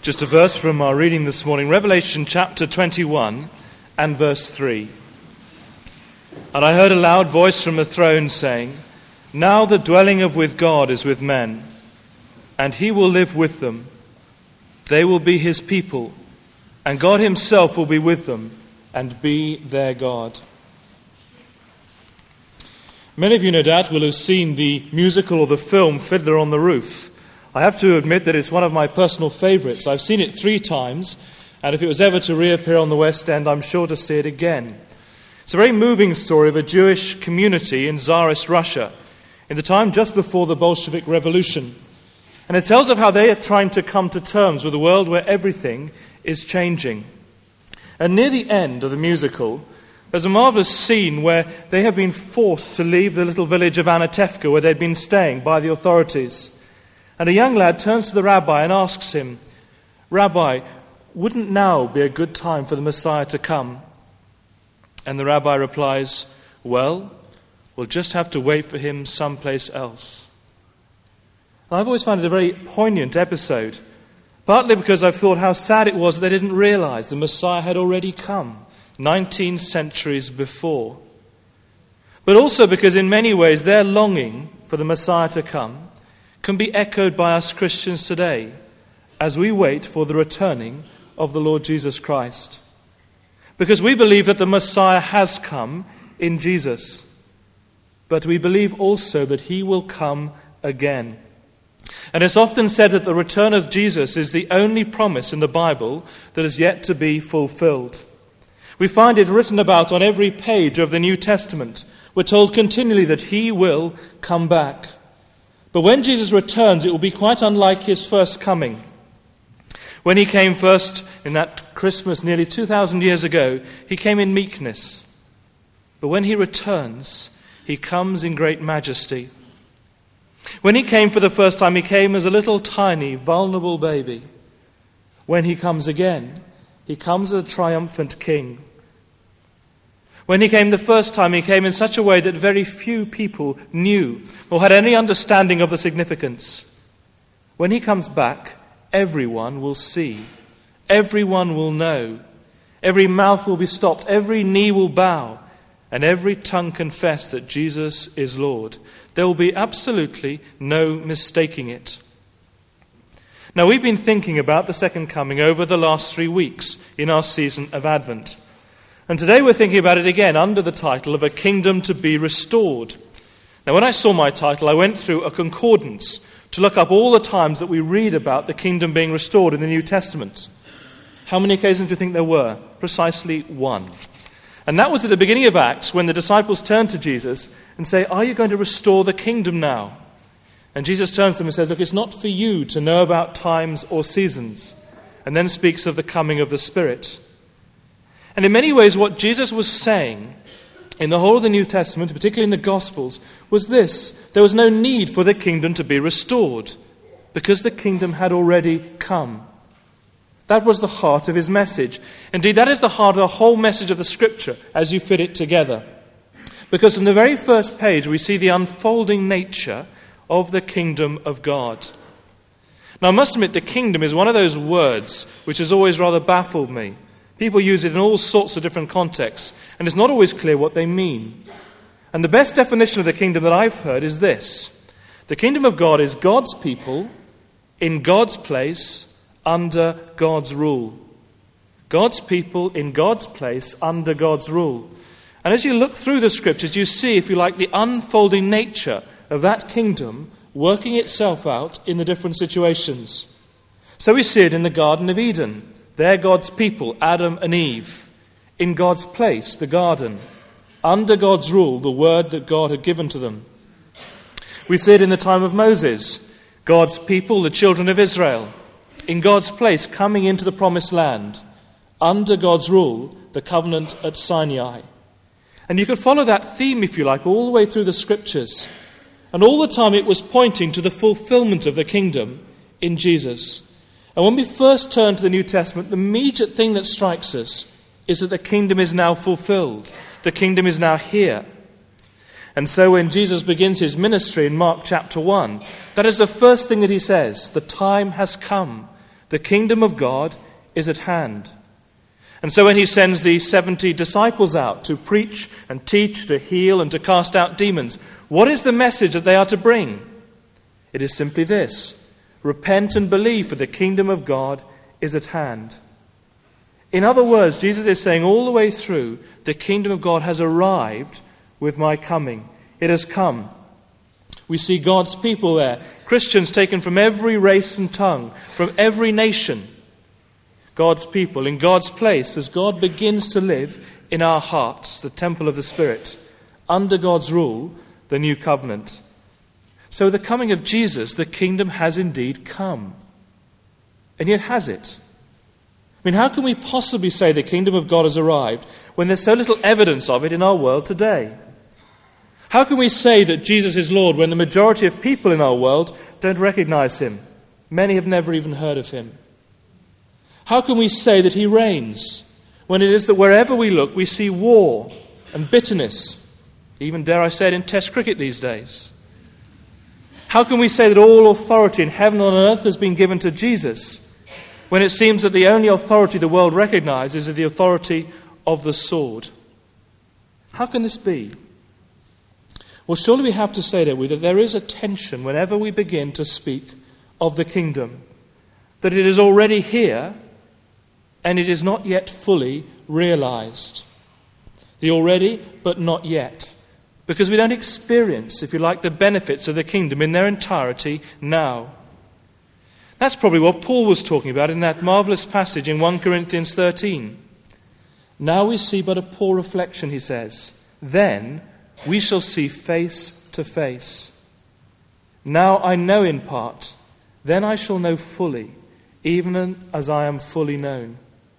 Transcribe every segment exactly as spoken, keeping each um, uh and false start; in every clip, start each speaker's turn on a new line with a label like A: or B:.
A: Just a verse from our reading this morning, Revelation chapter twenty-one and verse three. And I heard a loud voice from the throne saying, "Now the dwelling of with God is with men, and he will live with them. They will be his people, and God himself will be with them and be their God." Many of you, no doubt, will have seen the musical or the film Fiddler on the Roof. I have to admit that it's one of my personal favourites. I've seen it three times, and if it was ever to reappear on the West End, I'm sure to see it again. It's a very moving story of a Jewish community in Tsarist Russia in the time just before the Bolshevik Revolution. And it tells of how they are trying to come to terms with a world where everything is changing. And near the end of the musical, there's a marvellous scene where they have been forced to leave the little village of Anatevka where they'd been staying by the authorities. And a young lad turns to the rabbi and asks him, "Rabbi, wouldn't now be a good time for the Messiah to come?" And the rabbi replies, "Well, we'll just have to wait for him someplace else." And I've always found it a very poignant episode, partly because I've thought how sad it was they didn't realize the Messiah had already come nineteen centuries before. But also because in many ways their longing for the Messiah to come can be echoed by us Christians today as we wait for the returning of the Lord Jesus Christ. Because we believe that the Messiah has come in Jesus, but we believe also that he will come again. And it's often said that the return of Jesus is the only promise in the Bible that is yet to be fulfilled. We find it written about on every page of the New Testament. We're told continually that he will come back. But when Jesus returns, it will be quite unlike his first coming. When he came first in that Christmas nearly two thousand years ago, he came in meekness. But when he returns, he comes in great majesty. When he came for the first time, he came as a little tiny, vulnerable baby. When he comes again, he comes as a triumphant king. When he came the first time, he came in such a way that very few people knew or had any understanding of the significance. When he comes back, everyone will see. Everyone will know. Every mouth will be stopped. Every knee will bow. And every tongue confess that Jesus is Lord. There will be absolutely no mistaking it. Now, we've been thinking about the second coming over the last three weeks in our season of Advent. And today we're thinking about it again under the title of A Kingdom to be Restored. Now, when I saw my title, I went through a concordance to look up all the times that we read about the kingdom being restored in the New Testament. How many occasions do you think there were? Precisely one. And that was at the beginning of Acts when the disciples turned to Jesus and say, "Are you going to restore the kingdom now?" And Jesus turns to them and says, "Look, it's not for you to know about times or seasons," and then speaks of the coming of the Spirit. And in many ways what Jesus was saying in the whole of the New Testament, particularly in the Gospels, was this: there was no need for the kingdom to be restored because the kingdom had already come. That was the heart of his message. Indeed, that is the heart of the whole message of the Scripture as you fit it together. Because from the very first page we see the unfolding nature of the kingdom of God. Now, I must admit, the kingdom is one of those words which has always rather baffled me. People use it in all sorts of different contexts, and it's not always clear what they mean. And the best definition of the kingdom that I've heard is this: the kingdom of God is God's people in God's place under God's rule. God's people in God's place under God's rule. And as you look through the Scriptures, you see, if you like, the unfolding nature of that kingdom working itself out in the different situations. So we see it in the Garden of Eden. They're God's people, Adam and Eve. In God's place, the garden. Under God's rule, the word that God had given to them. We see it in the time of Moses. God's people, the children of Israel. In God's place, coming into the promised land. Under God's rule, the covenant at Sinai. And you can follow that theme, if you like, all the way through the Scriptures. And all the time it was pointing to the fulfillment of the kingdom in Jesus. And when we first turn to the New Testament, the immediate thing that strikes us is that the kingdom is now fulfilled. The kingdom is now here. And so when Jesus begins his ministry in Mark chapter one, that is the first thing that he says: the time has come. The kingdom of God is at hand. And so when he sends the seventy disciples out to preach and teach, to heal and to cast out demons, what is the message that they are to bring? It is simply this: repent and believe, for the kingdom of God is at hand. In other words, Jesus is saying all the way through, the kingdom of God has arrived with my coming. It has come. We see God's people there, Christians taken from every race and tongue, from every nation. God's people in God's place as God begins to live in our hearts, the temple of the Spirit, under God's rule, the new covenant. So the coming of Jesus, the kingdom has indeed come. And yet has it? I mean, how can we possibly say the kingdom of God has arrived when there's so little evidence of it in our world today? How can we say that Jesus is Lord when the majority of people in our world don't recognize him? Many have never even heard of him. How can we say that he reigns when it is that wherever we look we see war and bitterness, even, dare I say it, in Test cricket these days? How can we say that all authority in heaven and on earth has been given to Jesus when it seems that the only authority the world recognizes is the authority of the sword? How can this be? Well, surely we have to say, don't we, that there is a tension whenever we begin to speak of the kingdom, that it is already here and it is not yet fully realized. The already, but not yet. Because we don't experience, if you like, the benefits of the kingdom in their entirety now. That's probably what Paul was talking about in that marvelous passage in First Corinthians thirteen. Now we see but a poor reflection, he says. Then we shall see face to face. Now I know in part, then I shall know fully, even as I am fully known.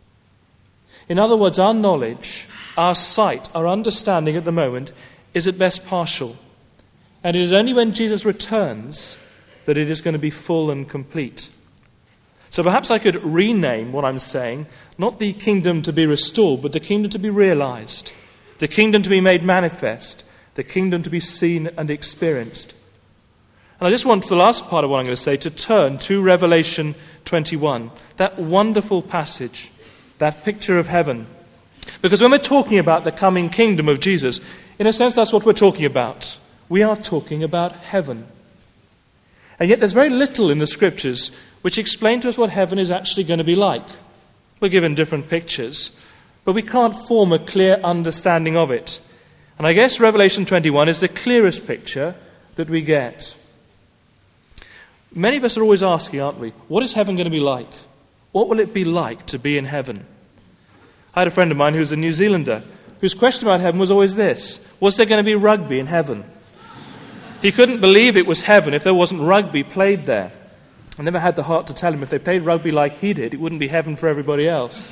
A: In other words, our knowledge, our sight, our understanding at the moment is at best partial. And it is only when Jesus returns that it is going to be full and complete. So perhaps I could rename what I'm saying, not the kingdom to be restored, but the kingdom to be realized, the kingdom to be made manifest, the kingdom to be seen and experienced. And I just want, for the last part of what I'm going to say, to turn to Revelation twenty-one, that wonderful passage, that picture of heaven. Because when we're talking about the coming kingdom of Jesus, in a sense that's what we're talking about. We are talking about heaven. And yet there's very little in the scriptures which explain to us what heaven is actually going to be like. We're given different pictures, but we can't form a clear understanding of it. And I guess Revelation twenty-one is the clearest picture that we get. Many of us are always asking, aren't we, what is heaven going to be like? What will it be like to be in heaven? I had a friend of mine who was a New Zealander whose question about heaven was always this: was there going to be rugby in heaven? He couldn't believe it was heaven if there wasn't rugby played there. I never had the heart to tell him if they played rugby like he did, it wouldn't be heaven for everybody else.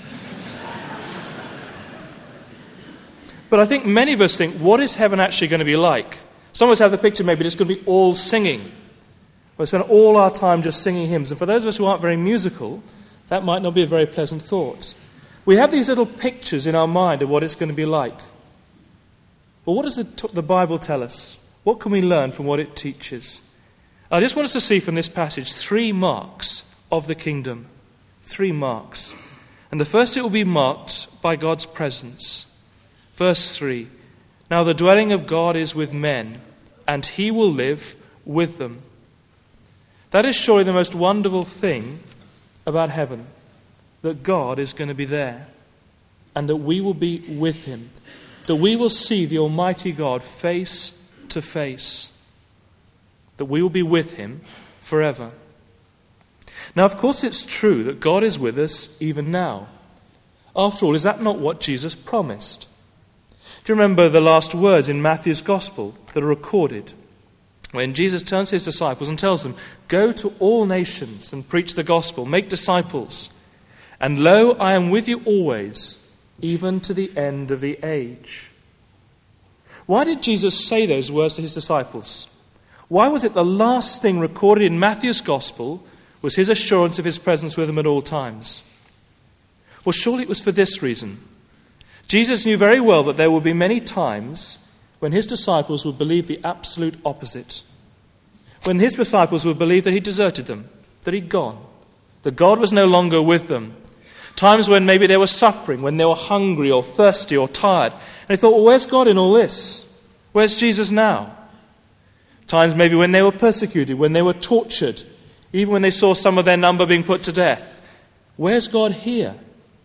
A: But I think many of us think, what is heaven actually going to be like? Some of us have the picture maybe it's going to be all singing. We'll spend all our time just singing hymns. And for those of us who aren't very musical, that might not be a very pleasant thought. We have these little pictures in our mind of what it's going to be like. But what does the, the Bible tell us? What can we learn from what it teaches? I just want us to see from this passage three marks of the kingdom. Three marks. And the first, it will be marked by God's presence. Verse three. Now the dwelling of God is with men, and he will live with them. That is surely the most wonderful thing about heaven, that God is going to be there, and that we will be with him, that we will see the Almighty God face to face, that we will be with him forever. Now, of course, it's true that God is with us even now. After all, is that not what Jesus promised? Do you remember the last words in Matthew's Gospel that are recorded? When Jesus turns to his disciples and tells them, "Go to all nations and preach the gospel, make disciples. And lo, I am with you always, even to the end of the age." Why did Jesus say those words to his disciples? Why was it the last thing recorded in Matthew's Gospel was his assurance of his presence with them at all times? Well, surely it was for this reason. Jesus knew very well that there would be many times when his disciples would believe the absolute opposite. When his disciples would believe that he deserted them, that he'd gone, that God was no longer with them. Times when maybe they were suffering, when they were hungry or thirsty or tired. And they thought, well, where's God in all this? Where's Jesus now? Times maybe when they were persecuted, when they were tortured, even when they saw some of their number being put to death. Where's God here?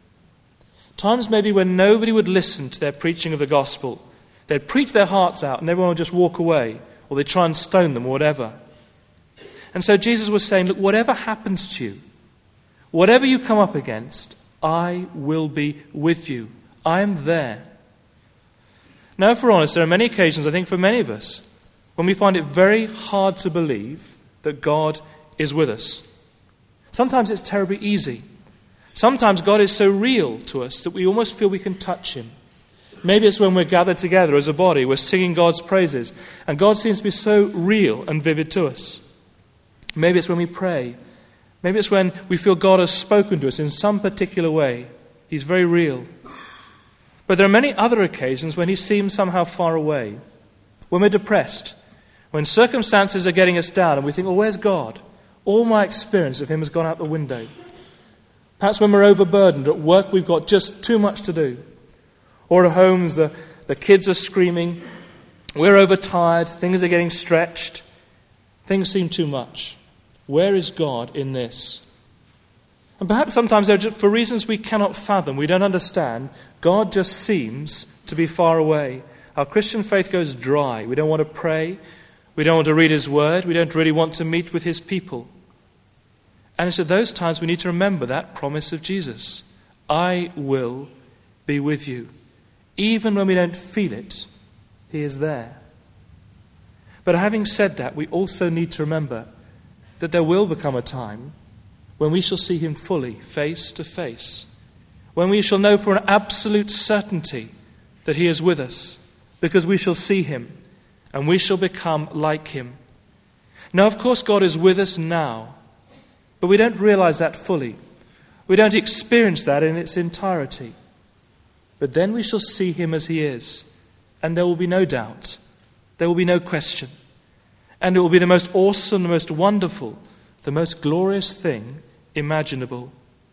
A: Times maybe when nobody would listen to their preaching of the gospel. They'd preach their hearts out and everyone would just walk away, or they'd try and stone them or whatever. And so Jesus was saying, look, whatever happens to you, whatever you come up against, I will be with you. I am there. Now, if we're honest, there are many occasions, I think for many of us, when we find it very hard to believe that God is with us. Sometimes it's terribly easy. Sometimes God is so real to us that we almost feel we can touch him. Maybe it's when we're gathered together as a body, we're singing God's praises, and God seems to be so real and vivid to us. Maybe it's when we pray. Maybe it's when we feel God has spoken to us in some particular way. He's very real. But there are many other occasions when he seems somehow far away. When we're depressed, when circumstances are getting us down and we think, well, where's God? All my experience of him has gone out the window. Perhaps when we're overburdened, at work we've got just too much to do. Or at homes the, the kids are screaming, we're overtired, things are getting stretched, things seem too much. Where is God in this? And perhaps sometimes they're just, for reasons we cannot fathom, we don't understand, God just seems to be far away. Our Christian faith goes dry. We don't want to pray. We don't want to read his word. We don't really want to meet with his people. And it's at those times we need to remember that promise of Jesus. I will be with you. Even when we don't feel it, he is there. But having said that, we also need to remember that there will become a time when we shall see him fully, face to face. When we shall know for an absolute certainty that he is with us, because we shall see him and we shall become like him. Now, of course, God is with us now, but we don't realize that fully. We don't experience that in its entirety. But then we shall see him as he is, and there will be no doubt. There will be no question. And it will be the most awesome, the most wonderful, the most glorious thing imaginable.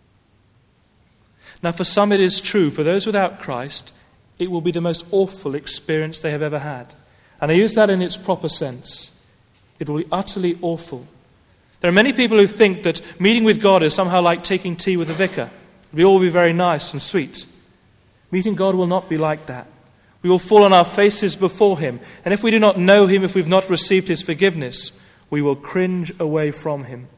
A: Now, for some it is true. For those without Christ, it will be the most awful experience they have ever had. And I use that in its proper sense. It will be utterly awful. There are many people who think that meeting with God is somehow like taking tea with a vicar. It will all be very nice and sweet. Meeting God will not be like that. We will fall on our faces before him. And if we do not know him, if we've not received his forgiveness, we will cringe away from him.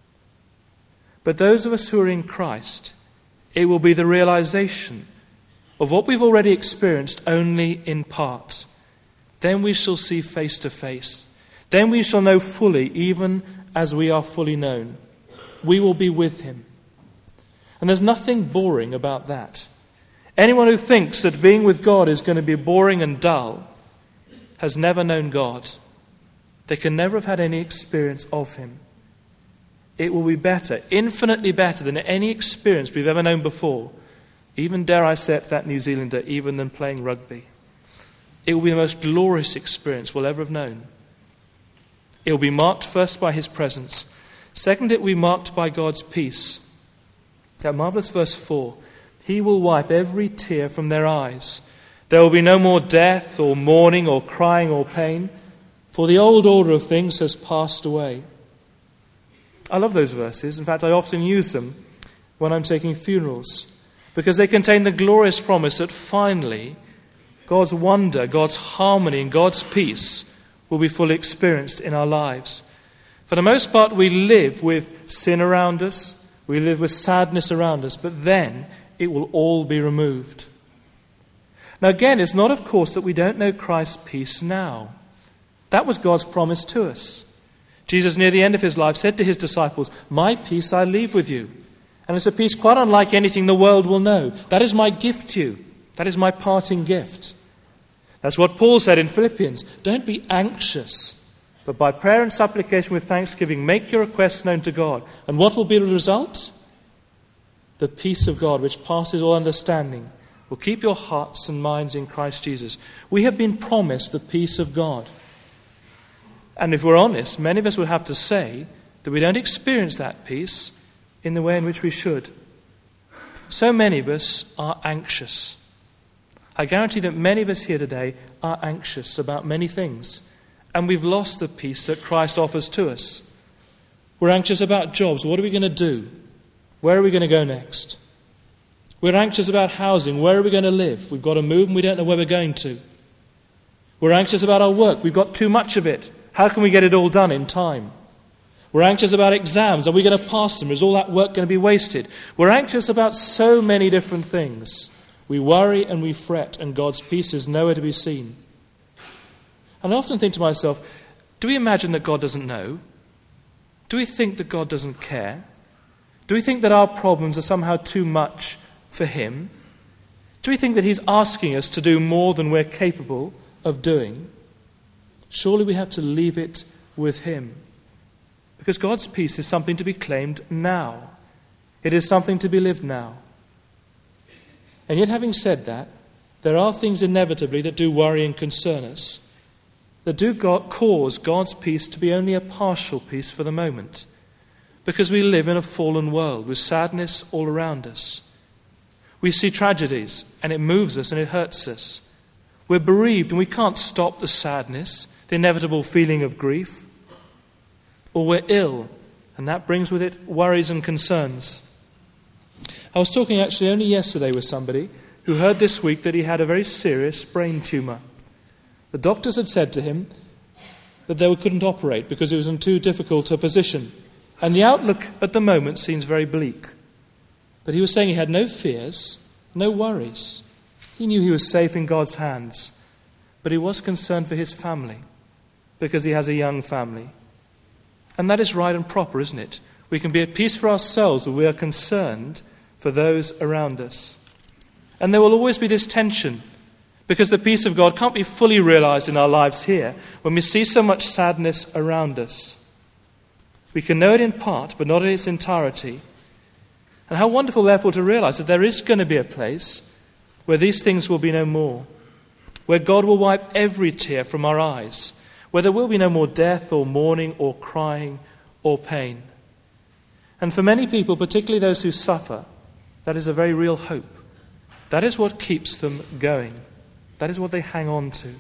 A: But those of us who are in Christ, it will be the realization of what we've already experienced only in part. Then we shall see face to face. Then we shall know fully, even as we are fully known. We will be with him. And there's nothing boring about that. Anyone who thinks that being with God is going to be boring and dull has never known God. They can never have had any experience of him. It will be better, infinitely better than any experience we've ever known before. Even, dare I say it, that New Zealander, even than playing rugby. It will be the most glorious experience we'll ever have known. It will be marked first by his presence. Second, it will be marked by God's peace. That marvelous verse four. He will wipe every tear from their eyes. There will be no more death or mourning or crying or pain, for the old order of things has passed away. I love those verses. In fact, I often use them when I'm taking funerals, because they contain the glorious promise that finally God's wonder, God's harmony, and God's peace will be fully experienced in our lives. For the most part, we live with sin around us, we live with sadness around us, but then it will all be removed. Now again, it's not, of course, that we don't know Christ's peace now. That was God's promise to us. Jesus, near the end of his life, said to his disciples, "My peace I leave with you." And it's a peace quite unlike anything the world will know. That is my gift to you. That is my parting gift. That's what Paul said in Philippians. Don't be anxious, but by prayer and supplication with thanksgiving, make your requests known to God. And what will be the result? The peace of God, which passes all understanding, will keep your hearts and minds in Christ Jesus. We have been promised the peace of God. And if we're honest, many of us would have to say that we don't experience that peace in the way in which we should. So many of us are anxious. I guarantee that many of us here today are anxious about many things, and we've lost the peace that Christ offers to us. We're anxious about jobs. What are we going to do? Where are we going to go next? We're anxious about housing. Where are we going to live? We've got to move and we don't know where we're going to. We're anxious about our work. We've got too much of it. How can we get it all done in time? We're anxious about exams. Are we going to pass them? Is all that work going to be wasted? We're anxious about so many different things. We worry and we fret, and God's peace is nowhere to be seen. And I often think to myself, do we imagine that God doesn't know? Do we think that God doesn't care? Do we think that our problems are somehow too much for him? Do we think that he's asking us to do more than we're capable of doing? Surely we have to leave it with him. Because God's peace is something to be claimed now. It is something to be lived now. And yet, having said that, there are things inevitably that do worry and concern us, that do cause God's peace to be only a partial peace for the moment, because we live in a fallen world with sadness all around us. We see tragedies, and it moves us and it hurts us. We're bereaved, and we can't stop the sadness, the inevitable feeling of grief. Or we're ill, and that brings with it worries and concerns. I was talking actually only yesterday with somebody who heard this week that he had a very serious brain tumour. The doctors had said to him that they couldn't operate because he was in too difficult a position. And the outlook at the moment seems very bleak. But he was saying he had no fears, no worries. He knew he was safe in God's hands. But he was concerned for his family, because he has a young family. And that is right and proper, isn't it? We can be at peace for ourselves, but we are concerned for those around us. And there will always be this tension, because the peace of God can't be fully realized in our lives here when we see so much sadness around us. We can know it in part, but not in its entirety. And how wonderful, therefore, to realize that there is going to be a place where these things will be no more, where God will wipe every tear from our eyes, where there will be no more death or mourning or crying or pain. And for many people, particularly those who suffer, that is a very real hope. That is what keeps them going. That is what they hang on to.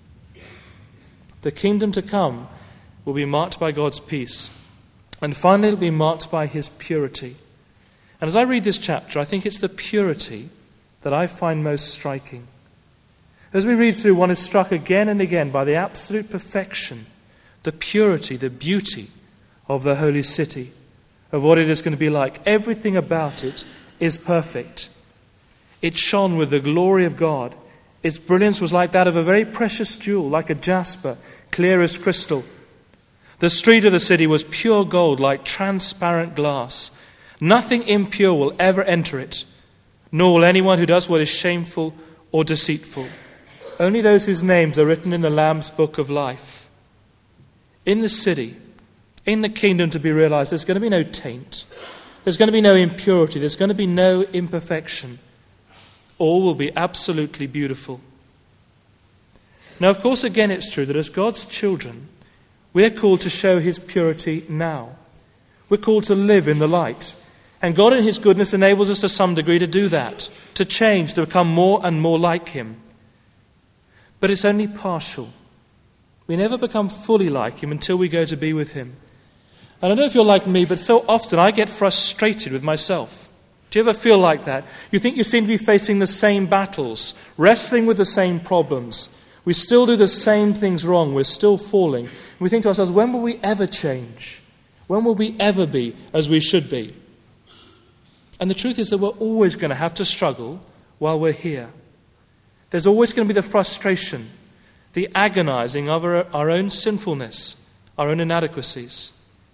A: The kingdom to come will be marked by God's peace. And finally, it will be marked by his purity. And as I read this chapter, I think it's the purity that I find most striking. As we read through, one is struck again and again by the absolute perfection, the purity, the beauty of the holy city, of what it is going to be like. Everything about it is perfect. It shone with the glory of God. Its brilliance was like that of a very precious jewel, like a jasper, clear as crystal. The street of the city was pure gold, like transparent glass. Nothing impure will ever enter it, nor will anyone who does what is shameful or deceitful. Only those whose names are written in the Lamb's book of life. In the city, in the kingdom to be realized, there's going to be no taint. There's going to be no impurity. There's going to be no imperfection. All will be absolutely beautiful. Now, of course, again, it's true that as God's children, we're called to show his purity now. We're called to live in the light. And God in his goodness enables us to some degree to do that, to change, to become more and more like him. But it's only partial. We never become fully like him until we go to be with him. And I don't know if you're like me, but so often I get frustrated with myself. Do you ever feel like that? You think you seem to be facing the same battles, wrestling with the same problems. We still do the same things wrong. We're still falling. We think to ourselves, when will we ever change? When will we ever be as we should be? And the truth is that we're always going to have to struggle while we're here. There's always going to be the frustration, the agonizing of our, our own sinfulness, our own inadequacies.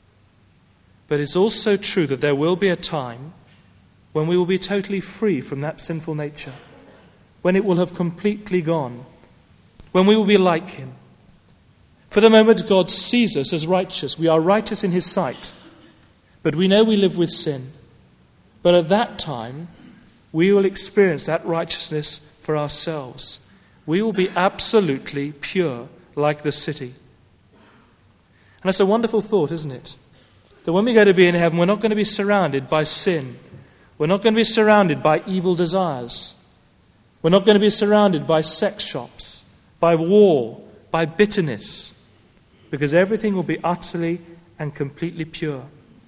A: But it's also true that there will be a time when we will be totally free from that sinful nature, when it will have completely gone, when we will be like him. For the moment, God sees us as righteous. We are righteous in his sight, but we know we live with sin. But at that time, we will experience that righteousness for ourselves. We will be absolutely pure like the city. And that's a wonderful thought, isn't it? that when we go to be in heaven, we're not going to be surrounded by sin. We're not going to be surrounded by evil desires. We're not going to be surrounded by sex shops, by war, by bitterness, because everything will be utterly and completely pure.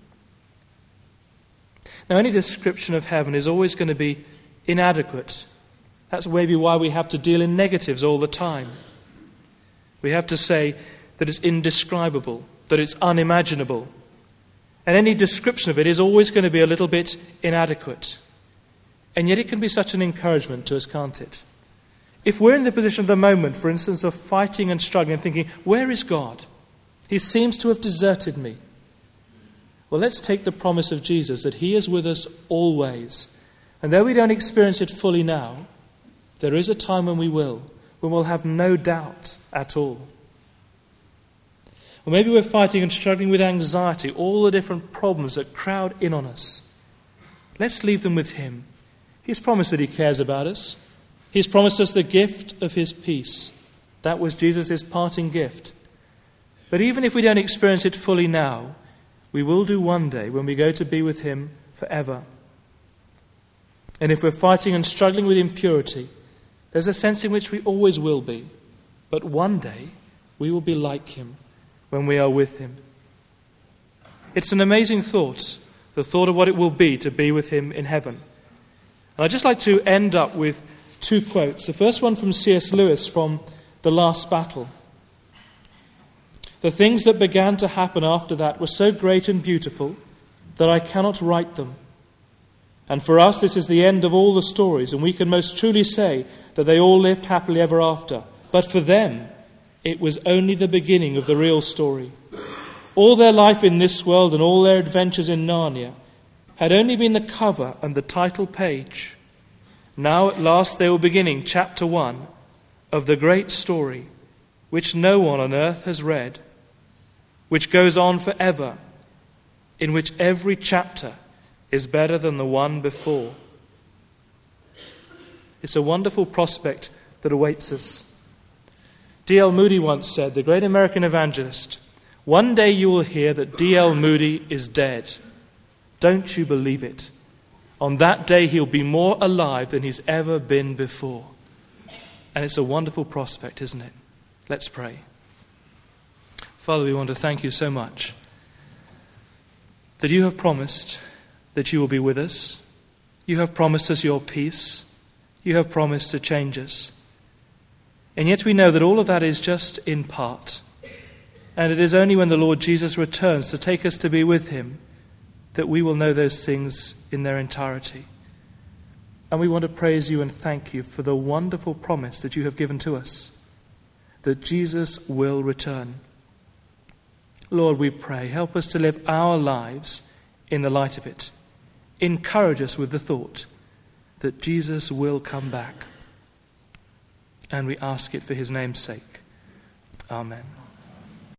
A: Now, any description of heaven is always going to be inadequate. That's maybe why we have to deal in negatives all the time. We have to say that it's indescribable, that it's unimaginable. And any description of it is always going to be a little bit inadequate. And yet it can be such an encouragement to us, can't it? If we're in the position of the moment, for instance, of fighting and struggling and thinking, where is God? He seems to have deserted me. Well, let's take the promise of Jesus that he is with us always. And though we don't experience it fully now, there is a time when we will, when we'll have no doubt at all. Or maybe we're fighting and struggling with anxiety, all the different problems that crowd in on us. Let's leave them with him. He's promised that he cares about us. He's promised us the gift of his peace. That was Jesus' parting gift. But even if we don't experience it fully now, we will do one day when we go to be with him forever. And if we're fighting and struggling with impurity, there's a sense in which we always will be. But one day we will be like him when we are with him. It's an amazing thought, the thought of what it will be to be with him in heaven. And I'd just like to end up with two quotes. The first one from C S Lewis from The Last Battle. The things that began to happen after that were so great and beautiful that I cannot write them. And for us this is the end of all the stories, and we can most truly say that they all lived happily ever after. But for them, it was only the beginning of the real story. All their life in this world and all their adventures in Narnia had only been the cover and the title page. Now at last they were beginning chapter one of the great story which no one on earth has read, which goes on forever, in which every chapter is better than the one before. It's a wonderful prospect that awaits us. D L Moody once said, the great American evangelist, one day you will hear that D L Moody is dead. Don't you believe it? On that day he'll be more alive than he's ever been before. And it's a wonderful prospect, isn't it? Let's pray. Father, we want to thank you so much that you have promised that you will be with us. You have promised us your peace. You have promised to change us. And yet we know that all of that is just in part. And it is only when the Lord Jesus returns to take us to be with him that we will know those things in their entirety. And we want to praise you and thank you for the wonderful promise that you have given to us, that Jesus will return. Lord, we pray, help us to live our lives in the light of it. Encourage us with the thought that Jesus will come back. And we ask it for his name's sake. Amen.